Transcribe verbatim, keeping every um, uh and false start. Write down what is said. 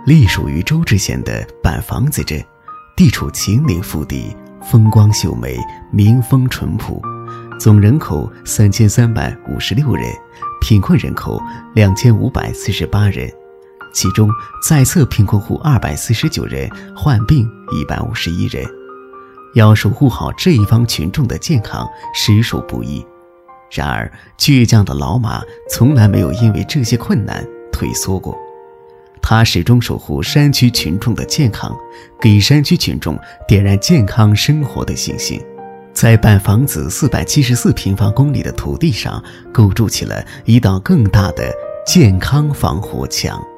隶属于周至县的板房子镇，地处秦岭腹地，风光秀美，民风淳朴，总人口三千三百五十六人，贫困人口两千五百四十八人，其中在册贫困户二百四十九人，患病一百五十一人。要守护好这一方群众的健康，实属不易。然而，倔强的老马从来没有因为这些困难退缩过。他始终守护山区群众的健康，给山区群众点燃健康生活的信心。在板房子四百七十四平方公里的土地上，构筑起了一道更大的健康防火墙。